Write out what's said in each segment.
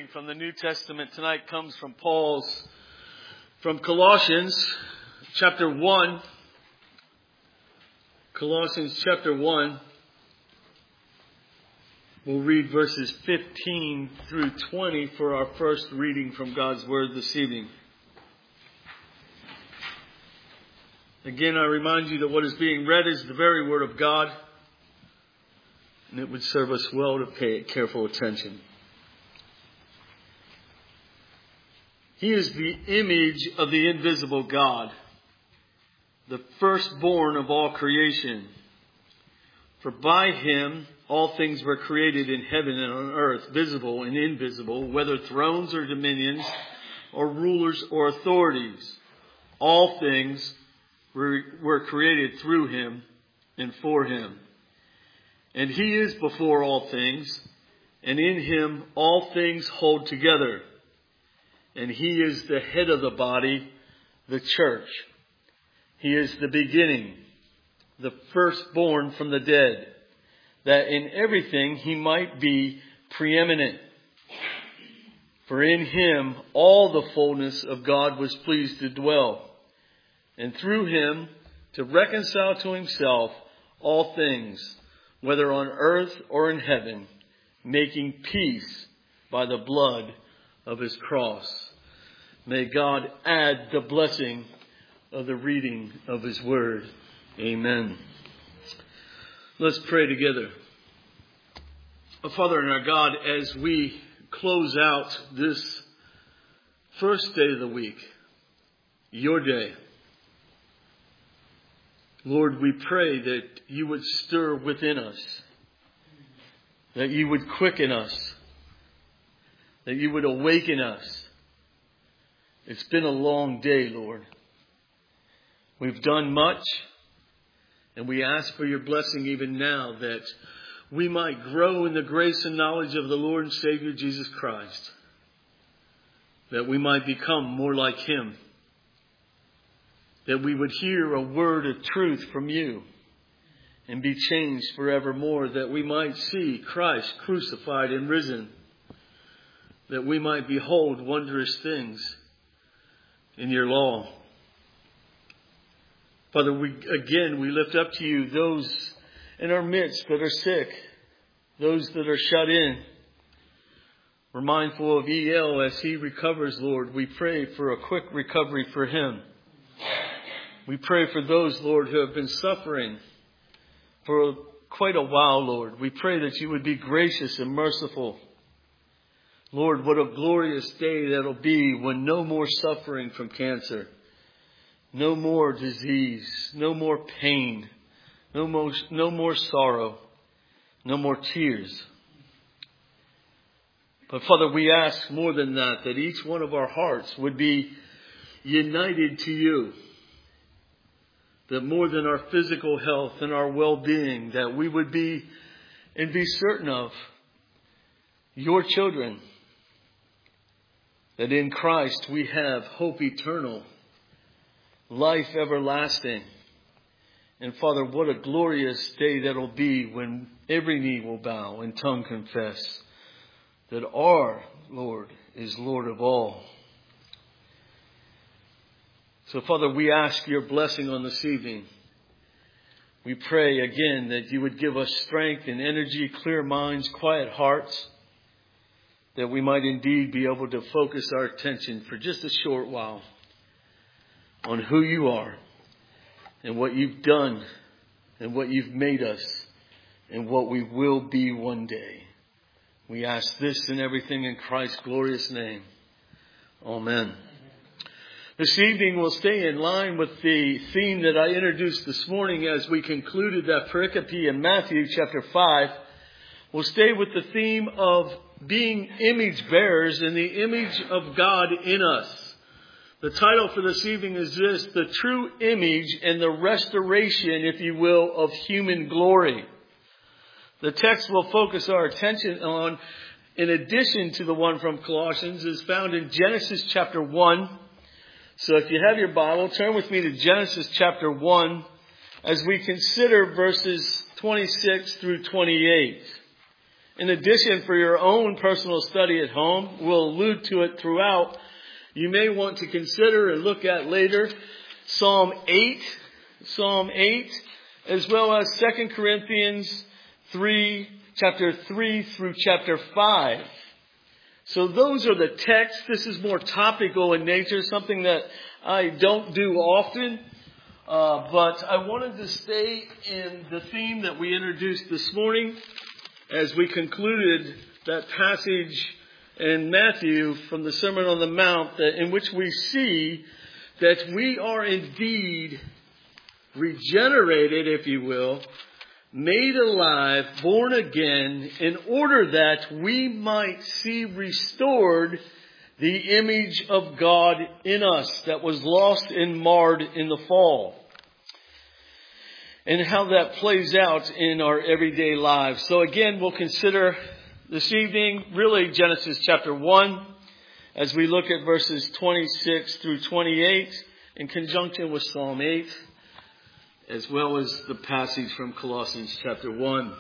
from the New Testament tonight comes from from Colossians chapter 1. Colossians chapter 1. We'll read verses 15 through 20 for our first reading from God's Word this evening. Again, I remind you that what is being read is the very Word of God, and it would serve us well to pay careful attention. He is the image of the invisible God, the firstborn of all creation. For by him all things were created in heaven and on earth, visible and invisible, whether thrones or dominions or rulers or authorities. All things were created through him and for him. And he is before all things, and in him all things hold together. And he is the head of the body, the church. He is the beginning, the firstborn from the dead, that in everything he might be preeminent. For in him all the fullness of God was pleased to dwell, and through him to reconcile to himself all things, whether on earth or in heaven, making peace by the blood of his cross. May God add the blessing of the reading of his word. Amen. Let's pray together. Our Father and our God, as we close out this first day of the week, your day, Lord, we pray that you would stir within us, that you would quicken us, that you would awaken us. It's been a long day, Lord. We've done much, and we ask for your blessing even now that we might grow in the grace and knowledge of the Lord and Savior Jesus Christ, that we might become more like him, that we would hear a word of truth from you and be changed forevermore, that we might see Christ crucified and risen, that we might behold wondrous things in your law. Father, we lift up to you those in our midst that are sick, those that are shut in. We're mindful of E.L. as he recovers, Lord. We pray for a quick recovery for him. We pray for those, Lord, who have been suffering for quite a while, Lord. We pray that you would be gracious and merciful. Lord, what a glorious day that'll be when no more suffering from cancer, no more disease, no more pain, no more sorrow, no more tears. But Father, we ask more than that each one of our hearts would be united to you. That more than our physical health and our well-being, that we would be and be certain of your children. That in Christ we have hope eternal, life everlasting. And Father, what a glorious day that'll be when every knee will bow and tongue confess that our Lord is Lord of all. So Father, we ask your blessing on this evening. We pray again that you would give us strength and energy, clear minds, quiet hearts, that we might indeed be able to focus our attention for just a short while on who you are and what you've done and what you've made us and what we will be one day. We ask this and everything in Christ's glorious name. Amen. This evening we'll stay in line with the theme that I introduced this morning as we concluded that pericope in Matthew chapter 5. We'll stay with the theme of being image bearers in the image of God in us. The title for this evening is this: the true image and the restoration, if you will, of human glory. The text we'll focus our attention on, in addition to the one from Colossians, is found in Genesis chapter 1. So if you have your Bible, turn with me to Genesis chapter 1 as we consider verses 26 through 28. In addition, for your own personal study at home, we'll allude to it throughout. You may want to consider and look at later Psalm 8, as well as 2 Corinthians 3, chapter 3 through chapter 5. So those are the texts. This is more topical in nature, something that I don't do often. But I wanted to stay in the theme that we introduced this morning as we concluded that passage in Matthew from the Sermon on the Mount, in which we see that we are indeed regenerated, if you will, made alive, born again, in order that we might see restored the image of God in us that was lost and marred in the fall. And how that plays out in our everyday lives. So again, we'll consider this evening really Genesis chapter 1 as we look at verses 26 through 28 in conjunction with Psalm 8, as well as the passage from Colossians chapter 1.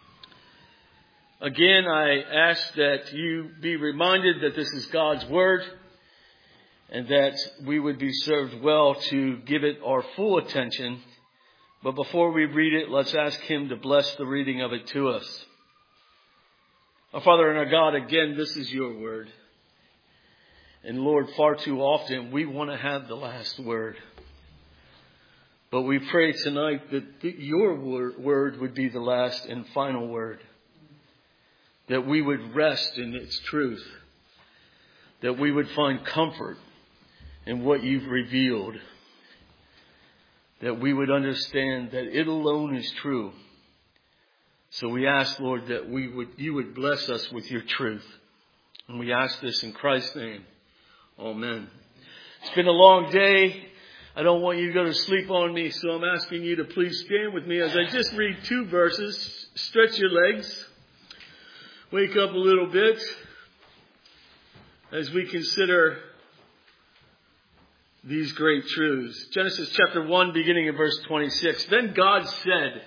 Again, I ask that you be reminded that this is God's Word and that we would be served well to give it our full attention. But before we read it, let's ask Him to bless the reading of it to us. Our Father and our God, again, this is your Word. And Lord, far too often we want to have the last word. But we pray tonight that your word would be the last and final word. That we would rest in its truth. That we would find comfort in what you've revealed. That we would understand that it alone is true. So we ask, Lord, that you would bless us with your truth. And we ask this in Christ's name. Amen. It's been a long day. I don't want you to go to sleep on me, so I'm asking you to please stand with me as I just read 2 verses. Stretch your legs. Wake up a little bit as we consider these great truths. Genesis chapter 1, beginning in verse 26. Then God said,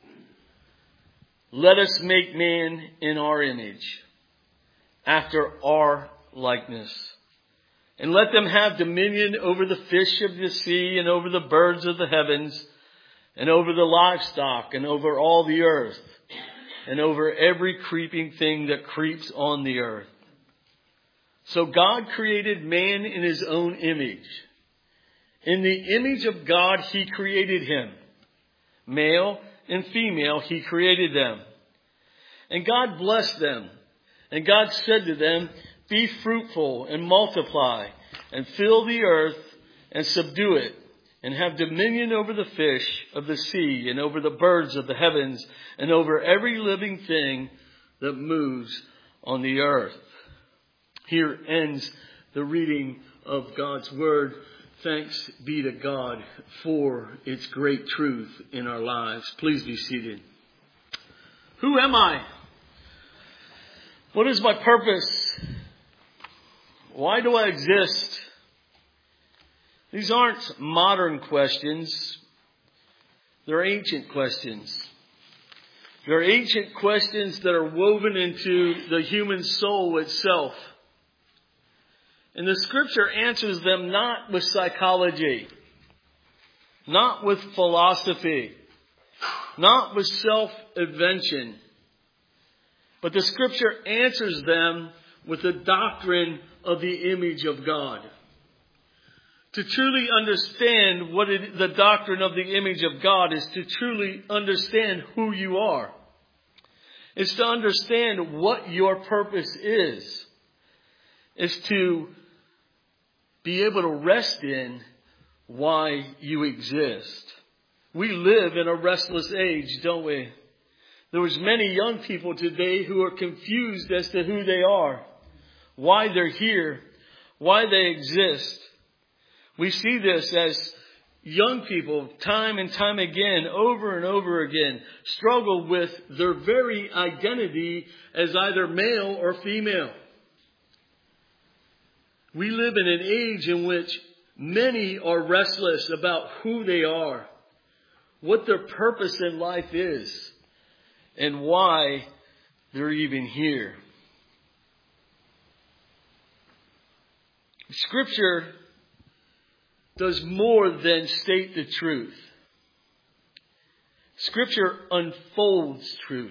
"Let us make man in our image, after our likeness. And let them have dominion over the fish of the sea, and over the birds of the heavens, and over the livestock, and over all the earth, and over every creeping thing that creeps on the earth." So God created man in His own image. In the image of God He created him. Male and female He created them. And God blessed them. And God said to them, "Be fruitful and multiply, and fill the earth and subdue it, and have dominion over the fish of the sea, and over the birds of the heavens, and over every living thing that moves on the earth." Here ends the reading of God's Word. Thanks be to God for its great truth in our lives. Please be seated. Who am I? What is my purpose? Why do I exist? These aren't modern questions. They're ancient questions. They're ancient questions that are woven into the human soul itself. And the Scripture answers them not with psychology, not with philosophy, not with self-invention, but the Scripture answers them with the doctrine of the image of God. To truly understand the doctrine of the image of God is to truly understand who you are. It's to understand what your purpose is. It's to be able to rest in why you exist. We live in a restless age, don't we? There's many young people today who are confused as to who they are, why they're here, why they exist. We see this as young people, time and time again, over and over again, struggle with their very identity as either male or female. We live in an age in which many are restless about who they are, what their purpose in life is, and why they're even here. Scripture does more than state the truth. Scripture unfolds truth.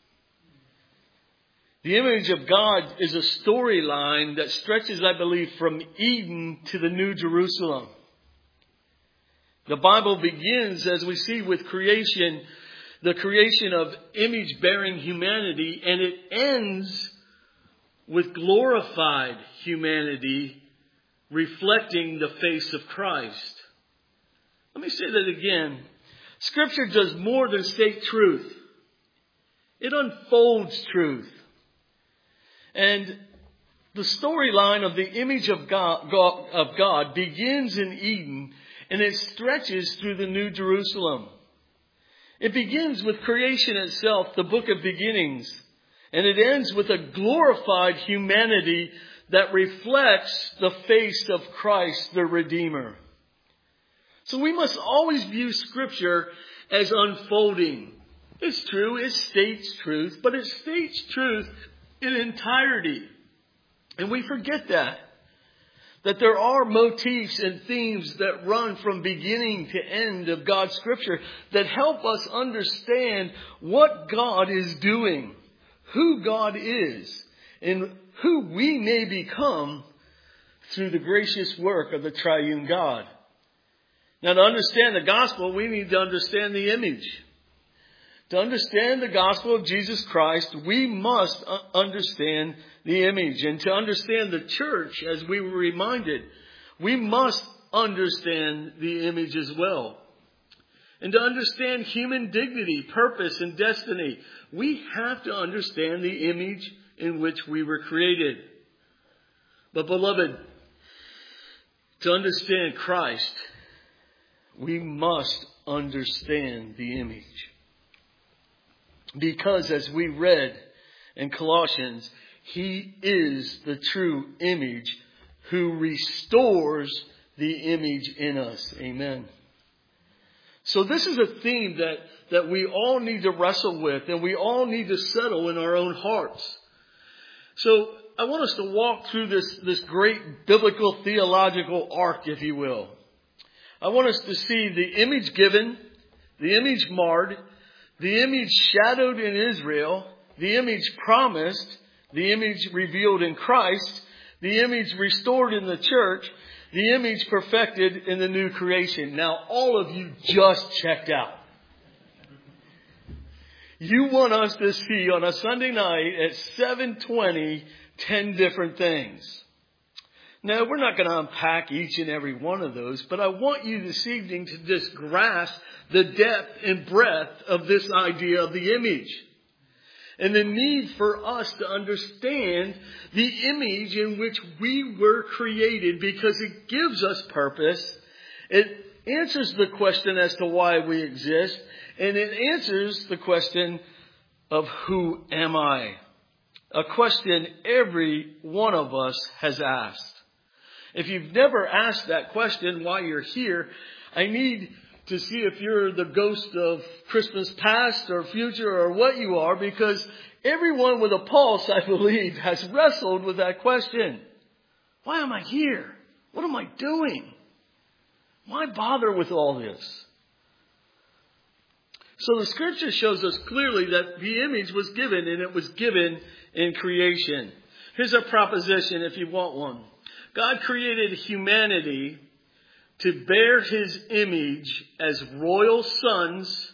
The image of God is a storyline that stretches, I believe, from Eden to the New Jerusalem. The Bible begins, as we see, with creation, the creation of image-bearing humanity, and it ends with glorified humanity reflecting the face of Christ. Let me say that again. Scripture does more than state truth. It unfolds truth. And the storyline of the image of God begins in Eden, and it stretches through the New Jerusalem. It begins with creation itself, the book of beginnings, and it ends with a glorified humanity that reflects the face of Christ, the Redeemer. So we must always view Scripture as unfolding. It's true, it states truth, but it states truth in entirety. And we forget that there are motifs and themes that run from beginning to end of God's Scripture that help us understand what God is doing, who God is, and who we may become through the gracious work of the triune God. Now, to understand the gospel, we need to understand the image. To understand the gospel of Jesus Christ, we must understand the image. And to understand the church, as we were reminded, we must understand the image as well. And to understand human dignity, purpose, and destiny, we have to understand the image in which we were created. But beloved, to understand Christ, we must understand the image. Because as we read in Colossians, He is the true image who restores the image in us. Amen. So this is a theme that we all need to wrestle with, and we all need to settle in our own hearts. So I want us to walk through this great biblical theological arc, if you will. I want us to see the image given, the image marred, the image shadowed in Israel, the image promised, the image revealed in Christ, the image restored in the church, the image perfected in the new creation. Now, all of you just checked out. You want us to see on a Sunday night at 7:20, 10 different things. Now, we're not going to unpack each and every one of those, but I want you this evening to just grasp the depth and breadth of this idea of the image. And the need for us to understand the image in which we were created, because it gives us purpose. It answers the question as to why we exist. And it answers the question of who am I? A question every one of us has asked. If you've never asked that question while you're here, I need to see if you're the ghost of Christmas past or future or what you are, because everyone with a pulse, I believe, has wrestled with that question. Why am I here? What am I doing? Why bother with all this? So the Scripture shows us clearly that the image was given, and it was given in creation. Here's a proposition if you want one. God created humanity to bear His image as royal sons.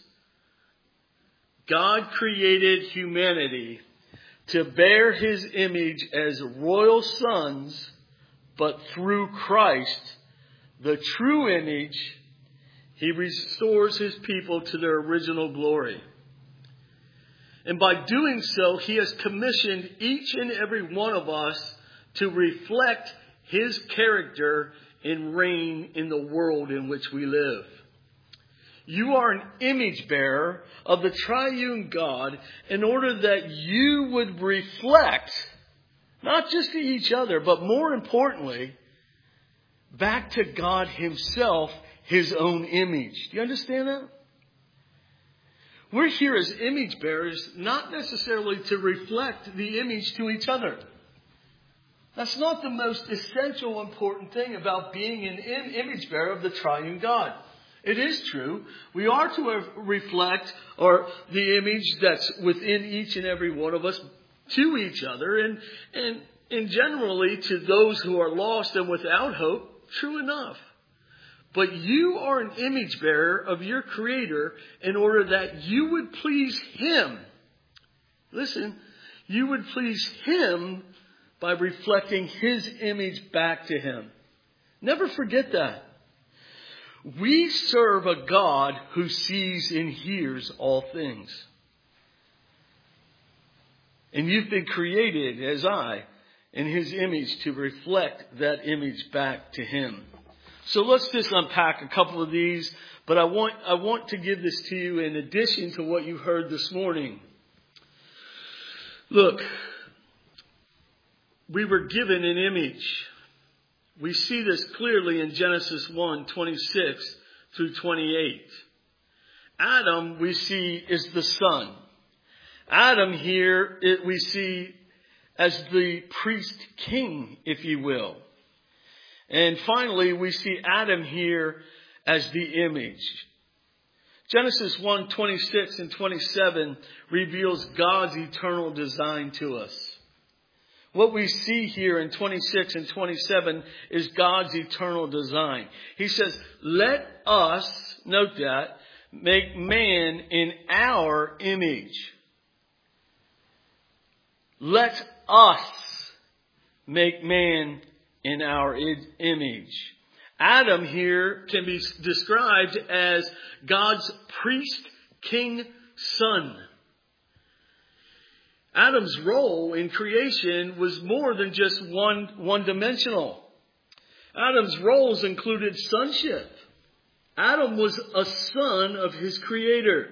God created humanity to bear His image as royal sons, but through Christ, the true image, He restores His people to their original glory. And by doing so, He has commissioned each and every one of us to reflect His character and reign in the world in which we live. You are an image bearer of the triune God in order that you would reflect, not just to each other, but more importantly, back to God Himself, His own image. Do you understand that? We're here as image bearers, not necessarily to reflect the image to each other. That's not the most essential, important thing about being an image bearer of the triune God. It is true. We are to reflect the image that's within each and every one of us to each other and generally to those who are lost and without hope. True enough. But you are an image bearer of your Creator in order that you would please Him. Listen, you would please Him by reflecting His image back to Him. Never forget that. We serve a God who sees and hears all things. And you've been created, as I, in His image to reflect that image back to Him. So let's just unpack a couple of these, but I want to give this to you in addition to what you heard this morning. Look, we were given an image. We see this clearly in Genesis 1:26 through 28. Adam, we see, is the son. Adam here, we see as the priest king, if you will. And finally, we see Adam here as the image. Genesis 1:26 and 27 reveals God's eternal design to us. What we see here in 26 and 27 is God's eternal design. He says, let us, note that, make man in our image. Let us make man in our image. Adam here can be described as God's priest, king, son. Adam's role in creation was more than just one-dimensional. Adam's roles included sonship. Adam was a son of his Creator.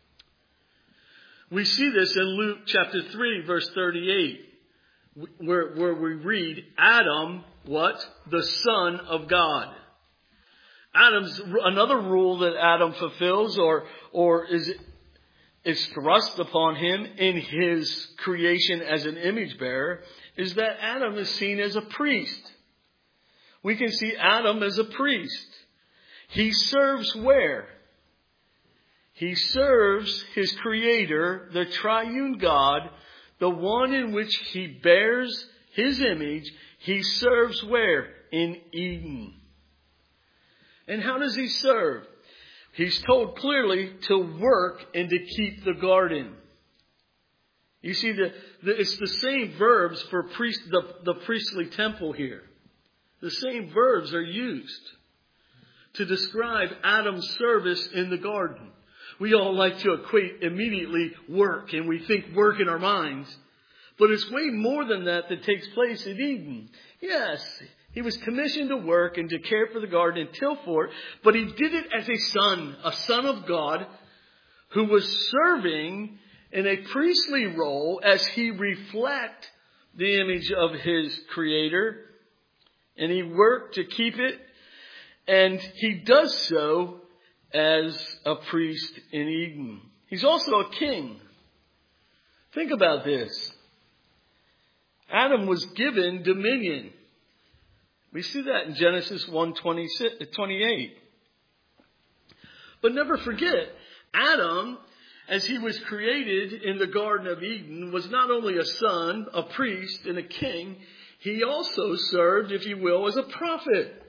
We see this in Luke chapter 3, verse 38, where we read, Adam, what? The Son of God. Adam's another rule that Adam fulfills or is thrust upon him in his creation as an image bearer is that Adam is seen as a priest. We can see Adam as a priest. He serves where? He serves his Creator, the triune God, the one in which he bears his image. He serves where? In Eden. And how does he serve? He's told clearly to work and to keep the garden. You see, it's the same verbs for the priestly temple here. The same verbs are used to describe Adam's service in the garden. We all like to equate immediately work, and we think work in our minds. But it's way more than that takes place in Eden. Yes, he was commissioned to work and to care for the garden and till for it, but he did it as a son of God, who was serving in a priestly role as he reflected the image of his Creator, and he worked to keep it, and he does so as a priest in Eden. He's also a king. Think about this. Adam was given dominion. We see that in Genesis 1:28. But never forget, Adam, as he was created in the Garden of Eden, was not only a son, a priest, and a king, he also served, if you will, as a prophet.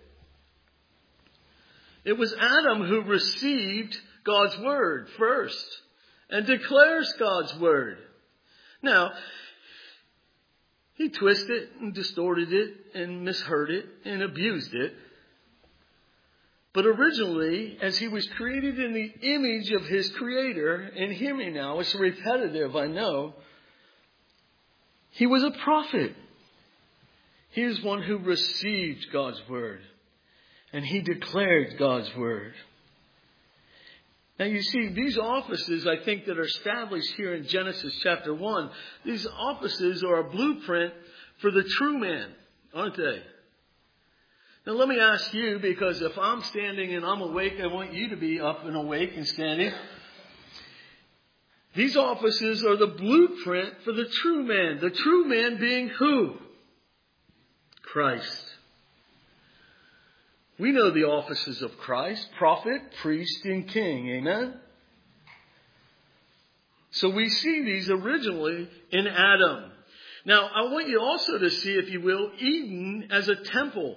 It was Adam who received God's word first and declares God's word. Now, he twisted and distorted it and misheard it and abused it. But originally, as he was created in the image of his Creator, and hear me now, it's repetitive, I know, he was a prophet. He is one who received God's word. And he declared God's word. Now you see, these offices, I think, that are established here in Genesis chapter 1, these offices are a blueprint for the true man, aren't they? Now let me ask you, because if I'm standing and I'm awake, I want you to be up and awake and standing. These offices are the blueprint for the true man. The true man being who? Christ. We know the offices of Christ: prophet, priest, and king. Amen? So we see these originally in Adam. Now, I want you also to see, if you will, Eden as a temple.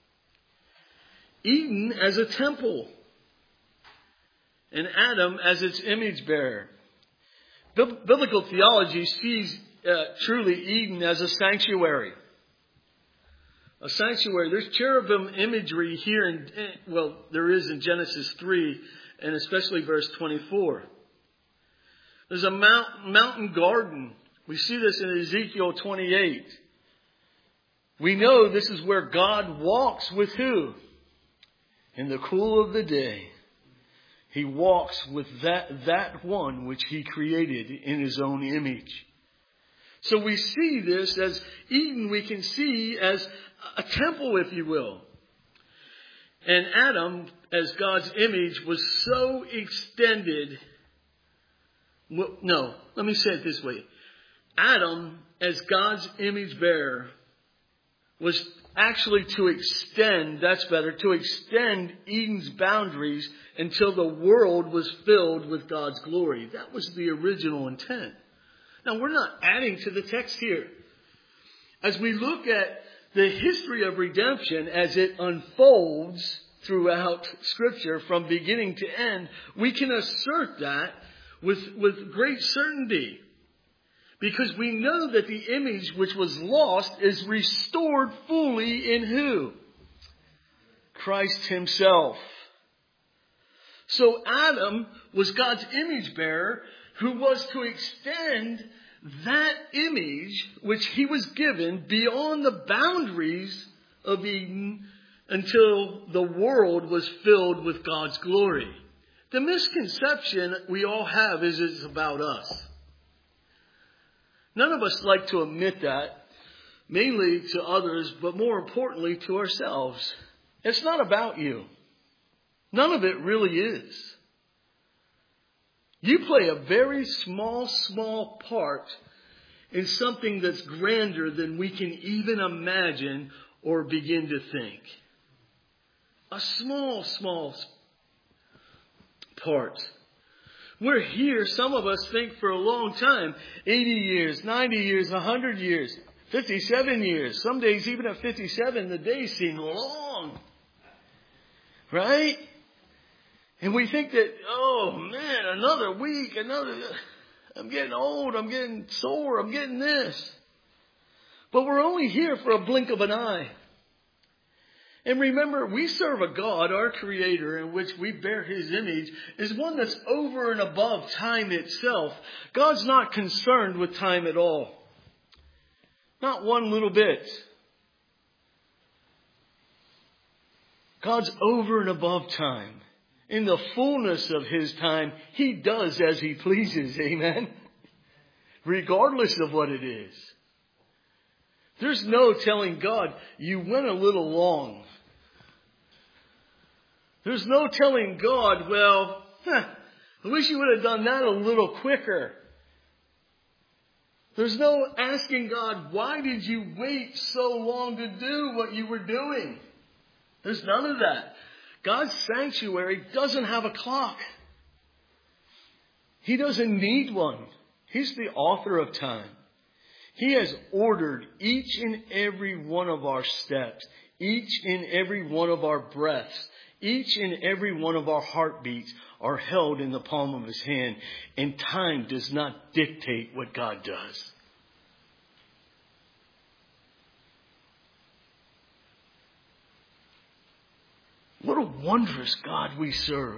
Eden as a temple. And Adam as its image bearer. Biblical theology sees truly Eden as a sanctuary. A sanctuary. There's cherubim imagery here there is in Genesis 3, and especially verse 24. There's a mountain garden. We see this in Ezekiel 28. We know this is where God walks with who? In the cool of the day. He walks with that one which he created in his own image. So we see this as Eden, we can see as a temple, if you will. And Adam, as God's image, was so extended. No, let me say it this way. Adam, as God's image bearer, was actually to extend Eden's boundaries until the world was filled with God's glory. That was the original intent. Now, we're not adding to the text here. As we look at the history of redemption as it unfolds throughout Scripture from beginning to end, we can assert that with great certainty. Because we know that the image which was lost is restored fully in who? Christ himself. So Adam was God's image bearer who was to extend that image which he was given beyond the boundaries of Eden until the world was filled with God's glory. The misconception we all have is it's about us. None of us like to admit that, mainly to others, but more importantly to ourselves. It's not about you. None of it really is. You play a very small part in something that's grander than we can even imagine or begin to think. A small part. We're here, some of us think, for a long time. 80 years, 90 years, 100 years, 57 years. Some days, even at 57, the days seem long. Right? And we think that, oh man, another week, I'm getting old, I'm getting sore, I'm getting this. But we're only here for a blink of an eye. And remember, we serve a God, our Creator, in which we bear His image, is one that's over and above time itself. God's not concerned with time at all. Not one little bit. God's over and above time. In the fullness of His time, He does as He pleases. Amen? Regardless of what it is. There's no telling God, you went a little long. There's no telling God, I wish you would have done that a little quicker. There's no asking God, why did you wait so long to do what you were doing? There's none of that. God's sanctuary doesn't have a clock. He doesn't need one. He's the author of time. He has ordered each and every one of our steps, each and every one of our breaths, each and every one of our heartbeats are held in the palm of His hand. And time does not dictate what God does. What a wondrous God we serve.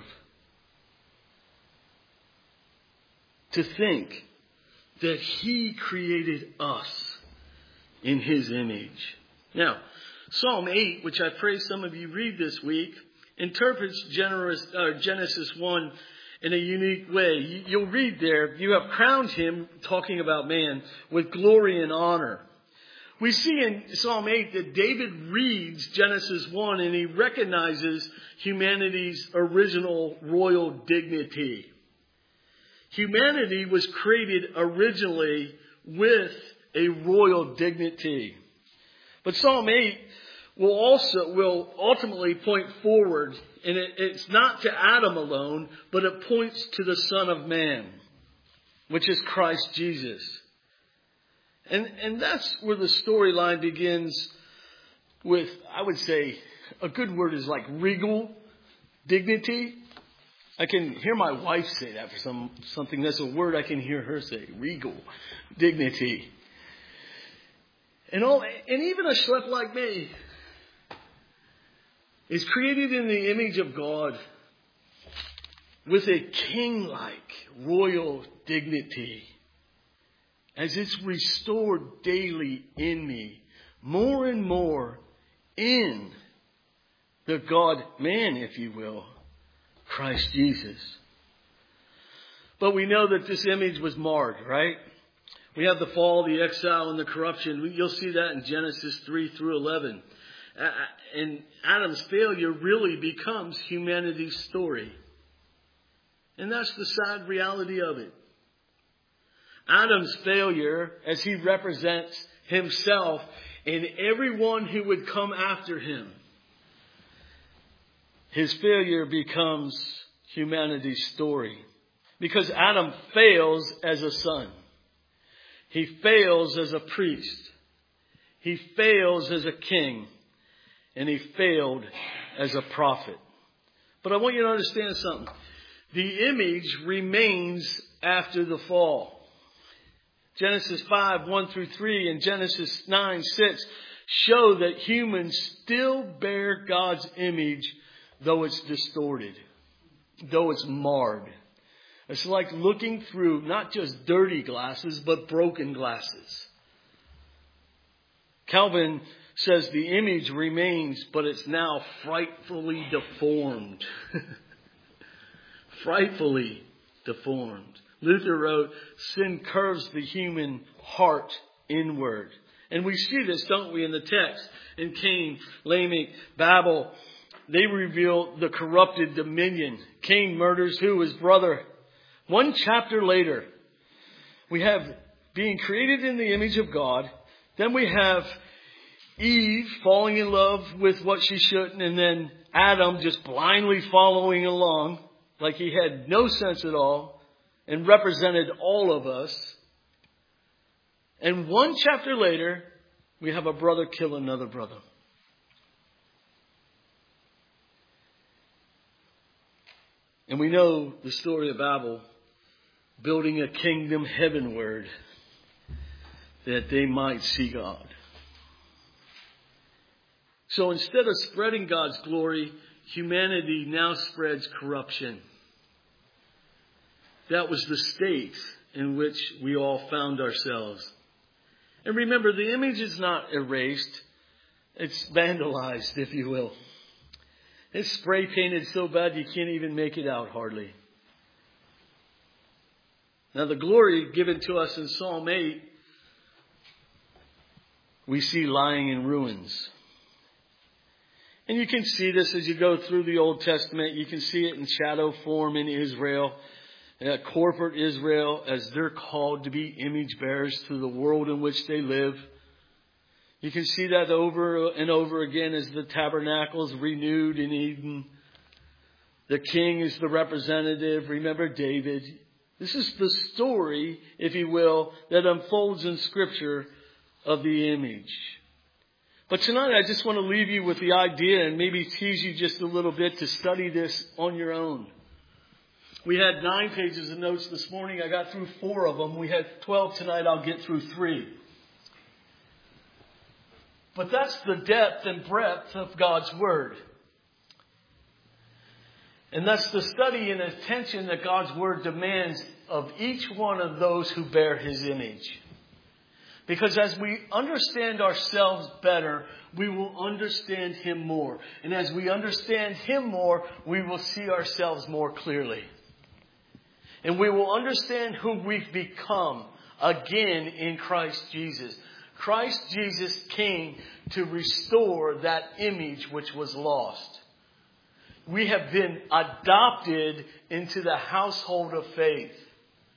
To think that He created us in His image. Now, Psalm 8, which I pray some of you read this week, interprets Genesis 1 in a unique way. You'll read there, you have crowned Him, talking about man, with glory and honor. We see in Psalm 8 that David reads Genesis 1 and he recognizes humanity's original royal dignity. Humanity was created originally with a royal dignity. But Psalm 8 will ultimately point forward, and it's not to Adam alone, but it points to the Son of Man, which is Christ Jesus. And that's where the storyline begins with, I would say, a good word is like regal dignity. I can hear my wife say that for something. That's a word I can hear her say, regal dignity. And even a schlep like me is created in the image of God with a king-like royal dignity. As it's restored daily in me, more and more in the God-man, if you will, Christ Jesus. But we know that this image was marred, right? We have the fall, the exile, and the corruption. You'll see that in Genesis 3 through 11. And Adam's failure really becomes humanity's story. And that's the sad reality of it. Adam's failure, as he represents himself and everyone who would come after him, his failure becomes humanity's story. Because Adam fails as a son. He fails as a priest. He fails as a king. And he failed as a prophet. But I want you to understand something. The image remains after the fall. Genesis 5, 1 through 3 and Genesis 9, 6 show that humans still bear God's image, though it's distorted, though it's marred. It's like looking through not just dirty glasses, but broken glasses. Calvin says the image remains, but it's now frightfully deformed. Frightfully deformed. Luther wrote, sin curves the human heart inward. And we see this, don't we, in the text. In Cain, Lamech, Babel, they reveal the corrupted dominion. Cain murders who? His brother. One chapter later, we have being created in the image of God. Then we have Eve falling in love with what she shouldn't. And then Adam just blindly following along like he had no sense at all. And represented all of us. And one chapter later, we have a brother kill another brother. And we know the story of Babel building a kingdom heavenward that they might see God. So instead of spreading God's glory, humanity now spreads corruption. That was the state in which we all found ourselves. And remember, the image is not erased. It's vandalized, if you will. It's spray painted so bad you can't even make it out hardly. Now the glory given to us in Psalm 8, we see lying in ruins. And you can see this as you go through the Old Testament. You can see it in shadow form in Israel. Corporate Israel, as they're called to be image bearers to the world in which they live. You can see that over and over again as the tabernacle is renewed in Eden. The king is the representative. Remember David. This is the story, if you will, that unfolds in Scripture of the image. But tonight I just want to leave you with the idea and maybe tease you just a little bit to study this on your own. We had 9 pages of notes this morning. I got through 4 of them. We had 12 tonight. I'll get through 3. But that's the depth and breadth of God's Word. And that's the study and attention that God's Word demands of each one of those who bear His image. Because as we understand ourselves better, we will understand Him more. And as we understand Him more, we will see ourselves more clearly. And we will understand who we've become again in Christ Jesus. Christ Jesus came to restore that image which was lost. We have been adopted into the household of faith.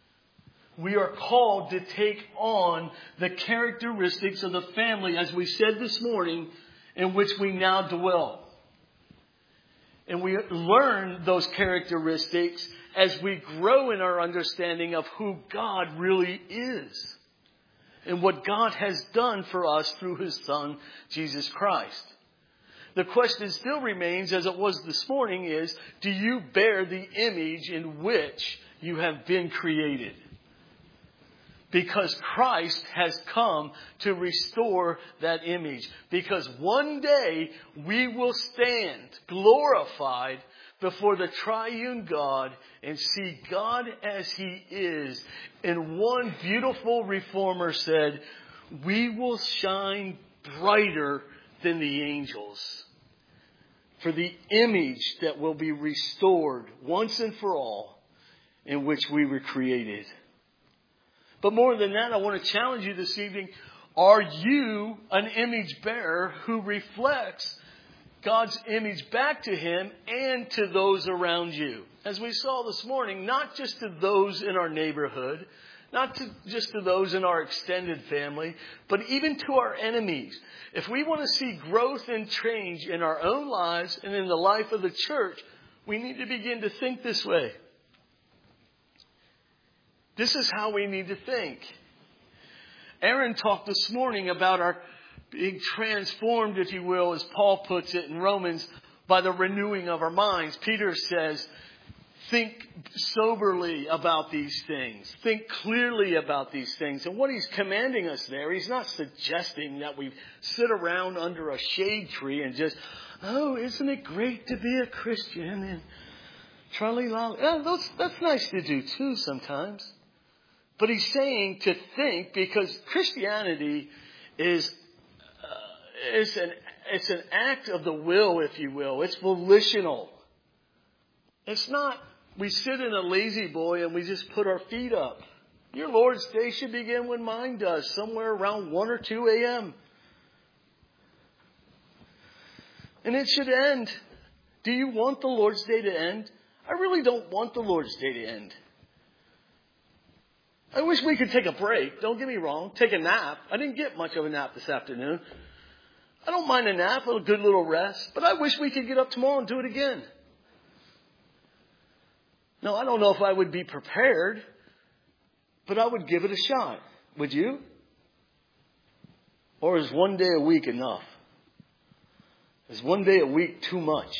we are called to take on the characteristics of the family, as we said this morning, in which we now dwell. And we learn those characteristics as we grow in our understanding of who God really is and what God has done for us through His Son, Jesus Christ. The question still remains, as it was this morning, is, do you bear the image in which you have been created? Because Christ has come to restore that image. Because one day we will stand glorified before the triune God and see God as He is. And one beautiful reformer said, we will shine brighter than the angels. For the image that will be restored once and for all in which we were created. But more than that, I want to challenge you this evening. Are you an image bearer who reflects God's image back to Him and to those around you? As we saw this morning, not just to those in our neighborhood, not just to those in our extended family, but even to our enemies. If we want to see growth and change in our own lives and in the life of the church, we need to begin to think this way. This is how we need to think. Aaron talked this morning about our being transformed, if you will, as Paul puts it in Romans, by the renewing of our minds. Peter says, think soberly about these things. Think clearly about these things. And what he's commanding us there, he's not suggesting that we sit around under a shade tree and just, oh, isn't it great to be a Christian? And trolley-lolly. Yeah, that's nice to do too sometimes. But he's saying to think, because Christianity is it's an act of the will, if you will. It's volitional. It's not we sit in a lazy boy and we just put our feet up. Your Lord's Day should begin when mine does, somewhere around 1 or 2 a.m. And it should end. Do you want the Lord's Day to end? I really don't want the Lord's Day to end. I wish we could take a break. Don't get me wrong. Take a nap. I didn't get much of a nap this afternoon. I don't mind a nap, a good little rest. But I wish we could get up tomorrow and do it again. No, I don't know if I would be prepared, but I would give it a shot. Would you? Or is 1 day a week enough? Is 1 day a week too much?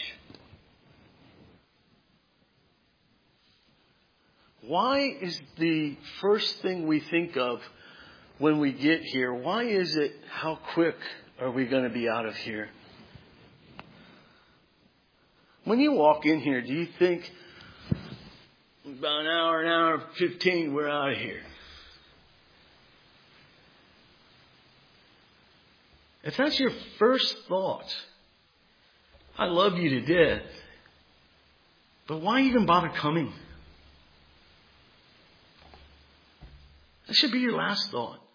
Why is the first thing we think of when we get here, why is it, how quick are we going to be out of here? When you walk in here, do you think, about an hour and 15, we're out of here? If that's your first thought, I love you to death, but why even bother coming? That should be your last thought.